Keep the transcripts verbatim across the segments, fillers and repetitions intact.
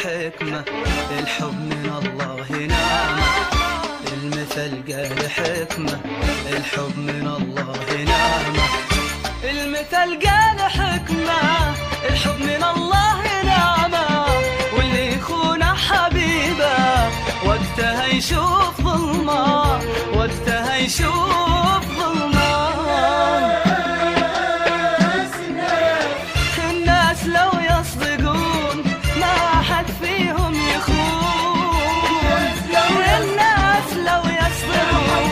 حكمة، الحب من الله نعمة. المثل قال حكمة، الحب من الله نعمة. المثل قال حكمة، الحب من الله نعمة. واللي يخون حبيبه وقتها يشوف ظلمه، وقتها يشوف ظلمه. الناس لو يصدقون ما حد فيهم يخون. الناس لو يصدقون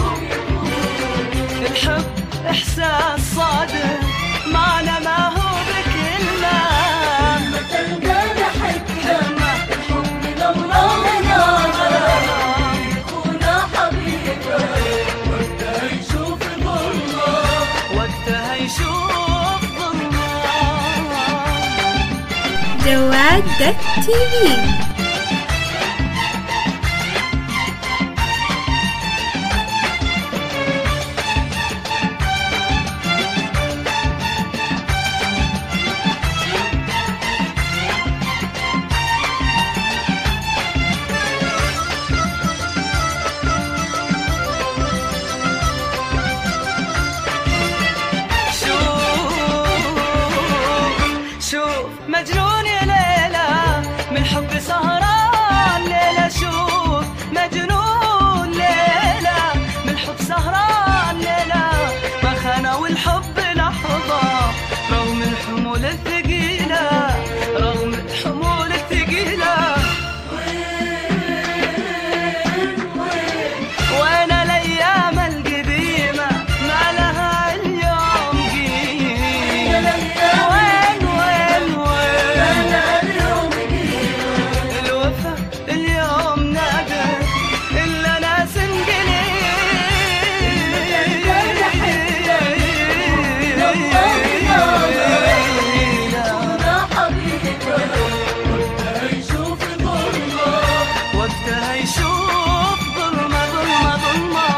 الحب إحساس صادق، معنى ما هو بكلمة. مثل قال حكمة، الحب من الله نعمة. يخون حبيبه وقتها يشوف ظلمه، وقتها يشوف ظلمه. جواد دوت تي في. مجنون يا ليلى من حب سهران ليلى. شوف مجنون ليلى من حب سهران ليلى. ما خانوا والحب لحظة رغم الحمول الثقيلة، رغم الحمول الثقيلة. وين الأيام القديمة ما لها اليوم قيمة. وين وين وين الوفا اليوم نادر إلا ناس وقتها يشوف ظلمة ظلمة ظلمة.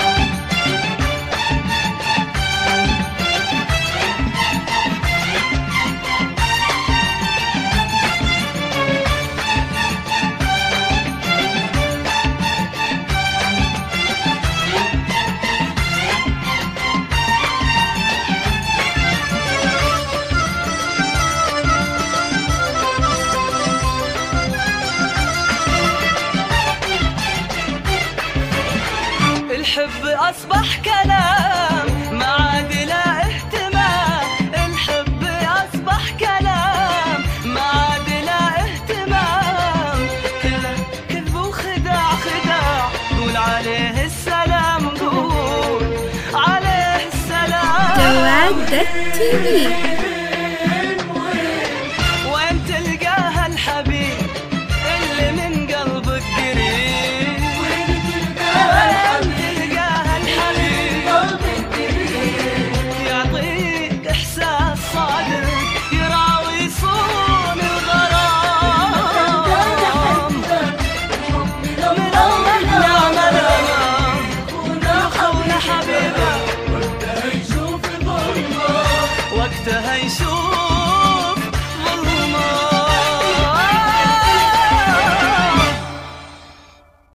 الحب أصبح كلام ما عاد له اهتمام. الحب أصبح كلام ما عاد له اهتمام. كله كذب وخداع خداع. قول عليه السلام، قول عليه السلام. جواد دوت تي في.